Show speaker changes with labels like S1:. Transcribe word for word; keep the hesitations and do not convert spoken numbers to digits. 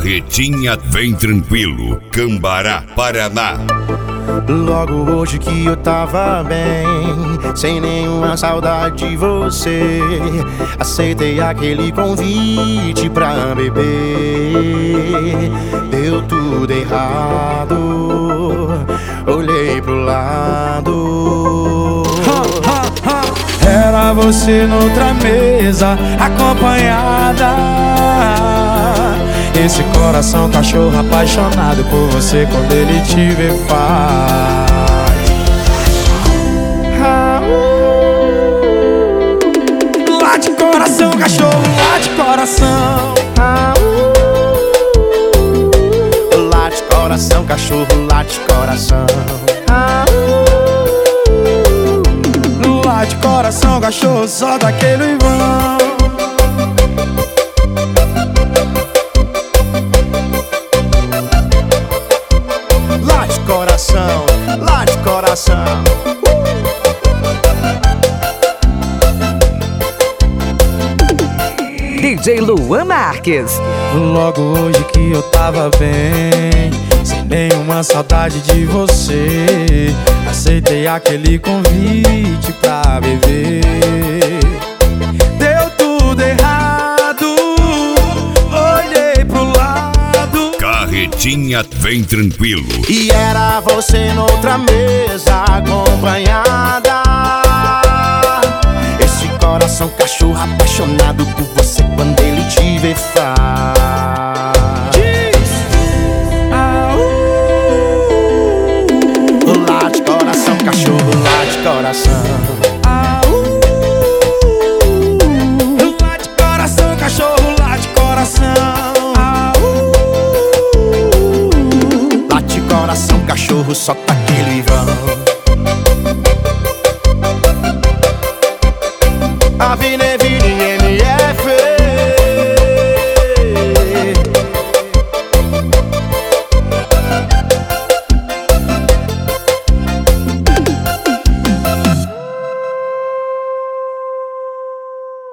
S1: Carretinha Vem Tranquilo, Cambará, Paraná.
S2: Logo hoje que eu tava bem, sem nenhuma saudade de você, aceitei aquele convite pra beber. Deu tudo errado, olhei pro lado. Era você noutra mesa, acompanhada. Esse coração cachorro apaixonado por você, quando ele te vê faz ah, uh. Late coração, cachorro, late coração ah, uh. Late coração, cachorro, late coração ah, uh. Late coração, cachorro, só daquele vão. Late coração, late coração.
S3: D J Luan Marques.
S2: Logo hoje que eu tava bem, sem nenhuma saudade de você, aceitei aquele convite pra beber. Deu tudo errado, olhei pro lado.
S1: Carretinha Vem Tranquilo.
S2: E era você noutra mesa, acompanhada. Esse coração cachorro apaixonado por você, quando ele te vê faz ah, uh. Late coração, cachorro, late coração ah, uh. Late coração, cachorro, late coração ah, uh. Late coração, cachorro, só tá aquele vão.